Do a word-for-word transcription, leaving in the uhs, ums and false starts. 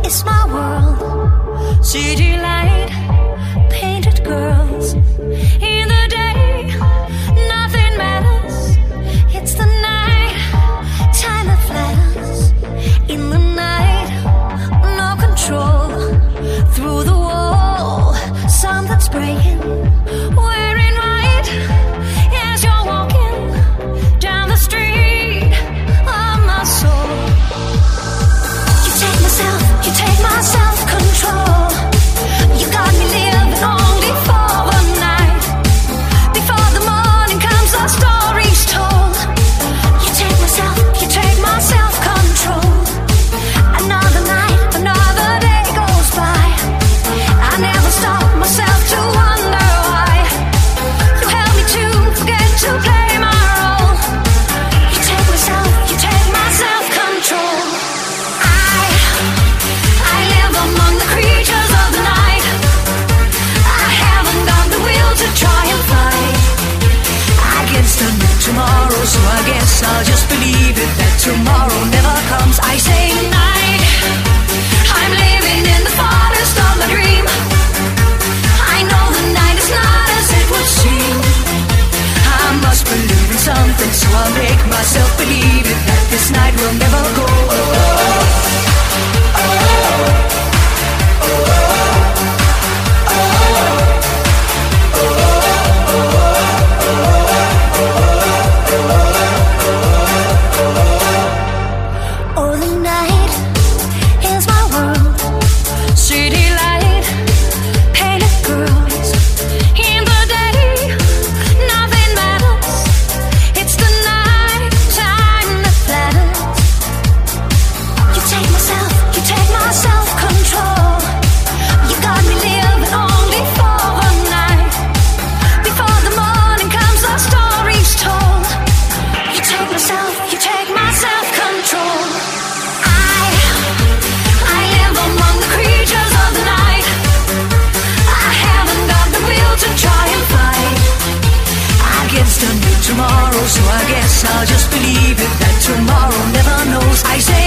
is my world. City light, painted girls. In the day, nothing matters. It's the night, time that flatters. In the night, no control. Through the wall, something's breaking. Wearing white as you're walking down the street of my soul. You take myself, you take my self-control. You got me living only for the night. Before the morning comes, our story's told. You take myself, you take my self-control. Another night, another day goes by. I never stop myself to wonder why. You help me to forget to play my role. You take myself, you take my self-control. I, I live among the creatures of the night. I haven't got the will to try and fight against a new tomorrow, so I guess I'll just believe it that tomorrow never comes. I say goodnight. I'm living in the forest of my dream. I know the night is not as it would seem. I must believe in something, so I'll make myself believe it that this night will never go. Oh, the night is my world. City light, painted girls. In the day, nothing matters. It's the night time that flatters. You take myself, you take my self-control. You got me living only for a night. Before the morning comes, our story's told. You take myself, you take my self-control. I, I live among the creatures of the night. I haven't got the will to try and fight against a new tomorrow, so I guess I'll just believe it that tomorrow never knows. I say